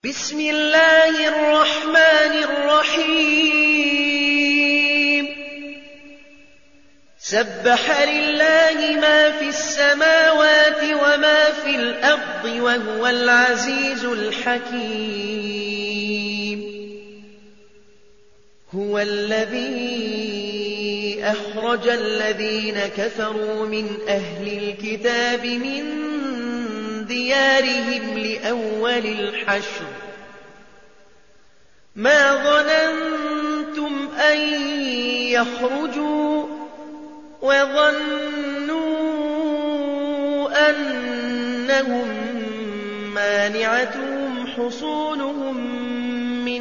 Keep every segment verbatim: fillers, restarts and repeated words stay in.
بسم الله الرحمن الرحيم سبح لله ما في السماوات وما في الأرض وهو العزيز الحكيم هو الذي أخرج الذين كفروا من أهل الكتاب من ديارهم لأول الحشر ما ظننتم أن يخرجوا وظنوا أنهم مانعتهم حصونهم من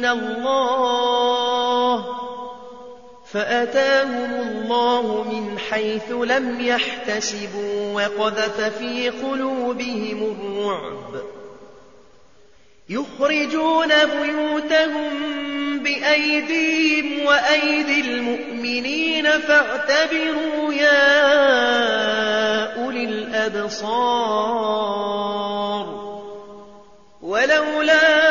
الله فأتاهم الله من حيث لم يحتسبوا وقذف في قلوبهم الرعب يخرجون بيوتهم بأيديهم وأيدي المؤمنين فاعتبروا يا أولي الأبصار ولولا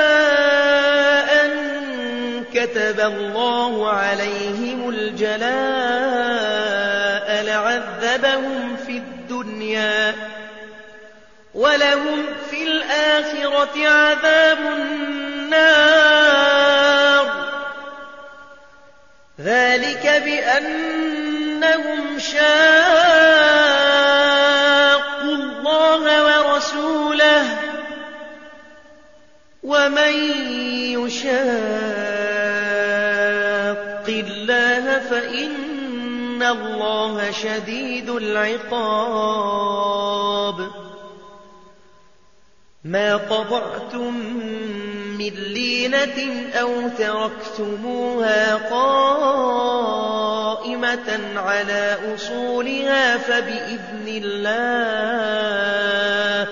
كتب الله عليهم الجلاء لعذبهم في الدنيا ولهم في الآخرة عذاب النار ذلك بأنهم شاقوا الله ورسوله ومن يشاق الله فإن الله شديد العقاب ما قطعتم من لينة أو تركتموها قائمة على أصولها فبإذن الله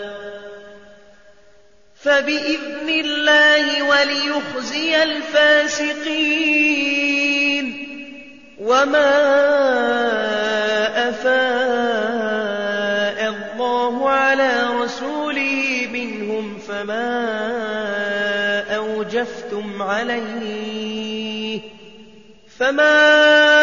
فبإذن الله وليخزي الفاسقين وما أفاء الله على رسوله منهم فما أوجفتم عليه فما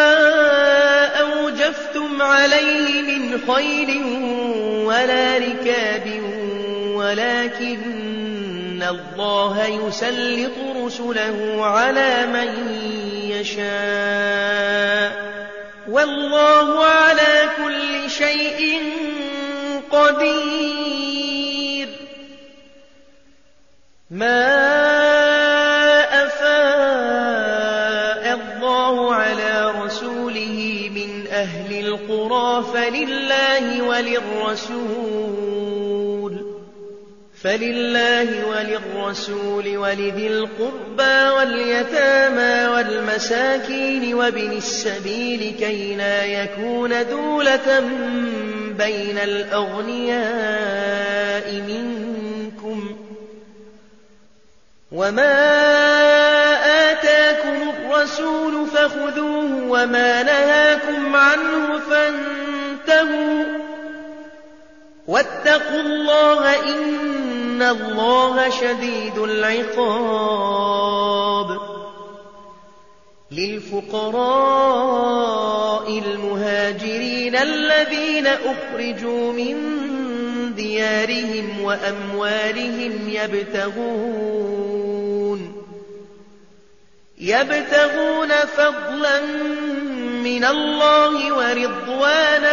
أوجفتم عليه من خيل ولا ركاب ولكن الله يسلط رسله على من يشاء والله على كل شيء قدير ما أفاء الله على رسوله من أهل القرى فلله وللرسول فلله وللرسول ولذي القربى واليتامى والمساكين وابن السبيل كي لا يكون دولة بين الأغنياء منكم وما آتاكم الرسول فخذوه وما نهاكم عنه فانتهوا واتقوا الله إن الله شديد العقاب للفقراء المهاجرين الذين أخرجوا من ديارهم وأموالهم يبتغون يبتغون فضلا من الله ورضوانا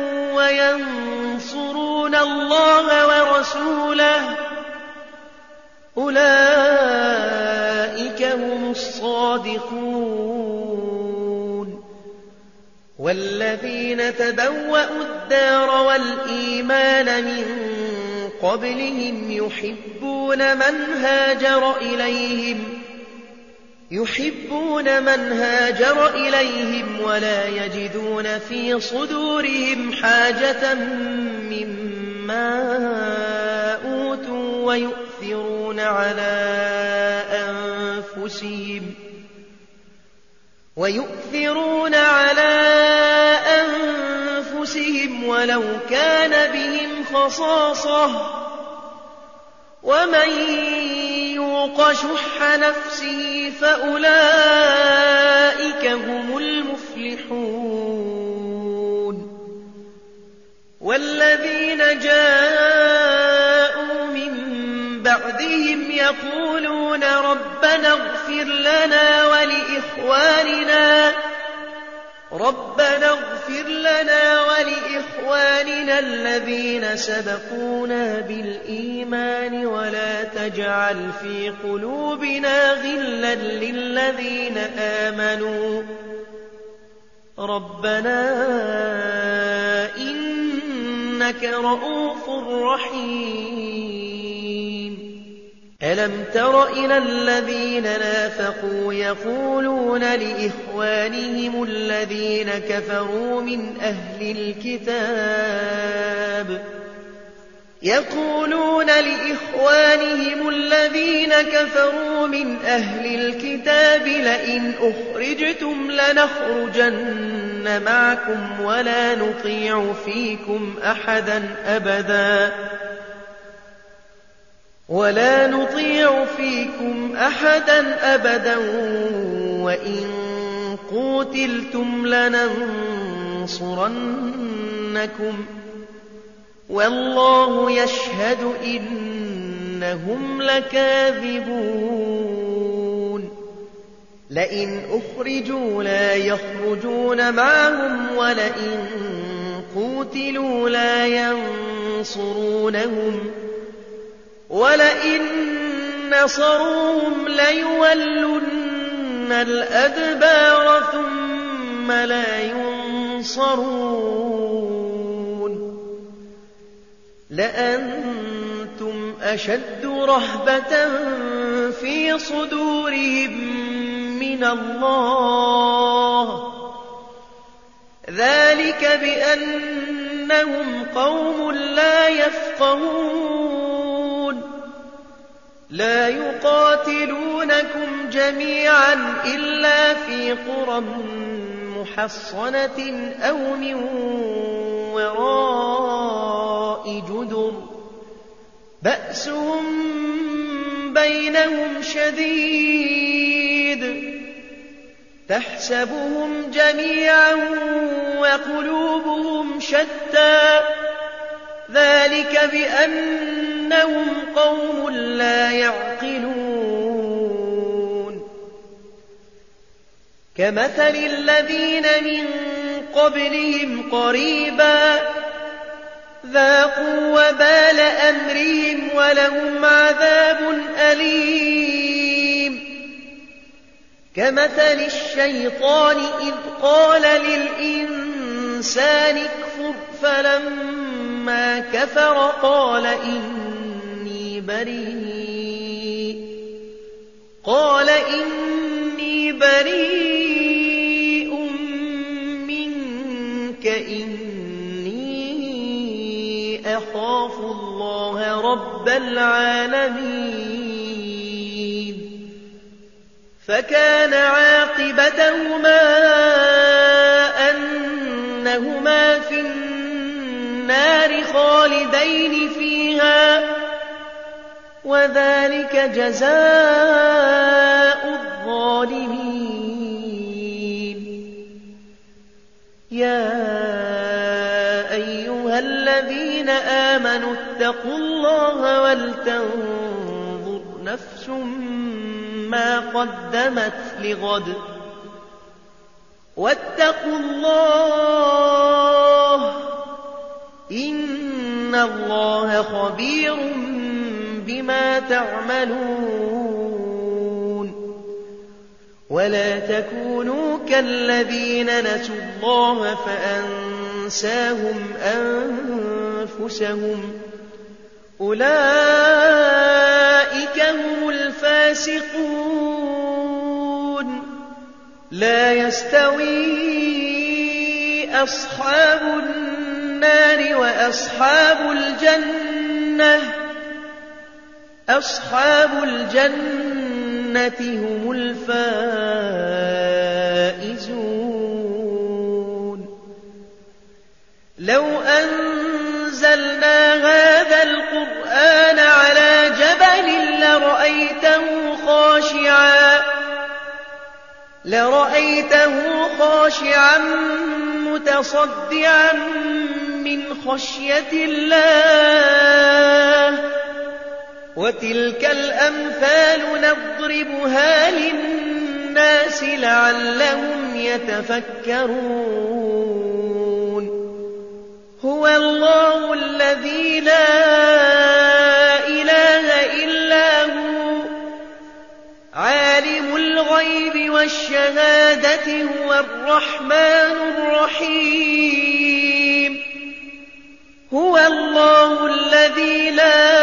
وينصرون الله ورسوله أولئك هم الصادقون والذين تبوأوا الدار والإيمان من قبلهم يحبون من هاجر إليهم يحبون من هاجر إليهم ولا يجدون في صدورهم حاجة مما أوتوا ويؤثرون على أنفسهم ويؤثرون على أنفسهم ولو كان بهم خصاصة ومن يوق يوق شح نفسه فأولئك هم المفلحون والذين جاءوا من بعدهم يقولون ربنا اغفر لنا ولإخواننا ربنا اغفر لنا ولإخواننا الذين سبقونا بالإيمان ولا تجعل في قلوبنا غلا للذين آمنوا ربنا إنك رؤوف رحيم ألم تر إلى الذين نافقوا يقولون لإخوانهم الذين كفروا من أهل الكتاب يقولون لإخوانهم الذين كفروا من أهل الكتاب لئن أخرجتم لنخرجن معكم ولا نطيع فيكم أحدا أبدا ولا نطيع فيكم أحدا أبدا وإن قوتلتم لننصرنكم والله يشهد إنهم لكاذبون لئن أخرجوا لا يخرجون معهم ولئن قوتلوا لا ينصرونهم ولئن نصروهم ليولن الأدبار ثم لا ينصرون لأنتم أشد رهبة في صدورهم من الله ذلك بأنهم قوم لا يفقهون لا يقاتلونكم جميعا إلا في قرى محصنة أو من وراء جدر بأسهم بينهم شديد تحسبهم جميعا وقلوبهم شتى ذلك بأنهم قوم لا يعقلون كمثل الذين من قبلهم قريبا ذاقوا وبال أمرهم ولهم عذاب أليم كمثل الشيطان إذ قال للإنسان اكفر فلما كفر قال إني بريء قال إني بريء منك إني أخاف الله رب العالمين فكان عاقبتهما أنهما في النار خالدين فيها وذلك جزاء الظالمين يا أيها الذين آمنوا اتقوا الله ولتنظر نفس ما قدمت لغد واتقوا الله إن الله خبير بما تعملون ولا تكونوا كالذين نسوا الله فأنساهم أنفسهم أولئك هم الفاسقون لا يستوي أصحاب النار وأصحاب الجنة أصحاب الجنة هم الفائزون لو أنزلنا هذا القرآن على جبل لرأيته لرأيته خاشعا متصدعا من خشية الله. وتلك الأمثال نضربها للناس لعلهم يتفكرون. هو الله الذي لا إله إلا هو عالم الغيب والشهادة هو الرحمن الرحيم. هو الله الذي لا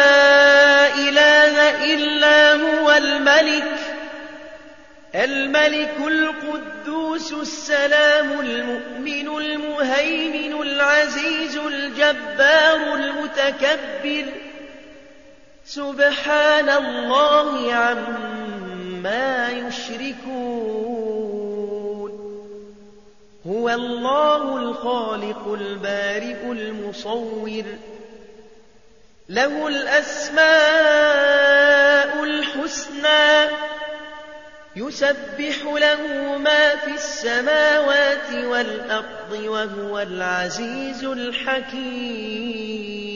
إله إلا هو الملك الملك القدوس السلام المؤمن المهيمن العزيز الجبار المتكبر. سبحان الله عما يشركون. هو الله الخالق البارئ المصور له الأسماء الحسنى يسبح له ما في السماوات والأرض وهو العزيز الحكيم.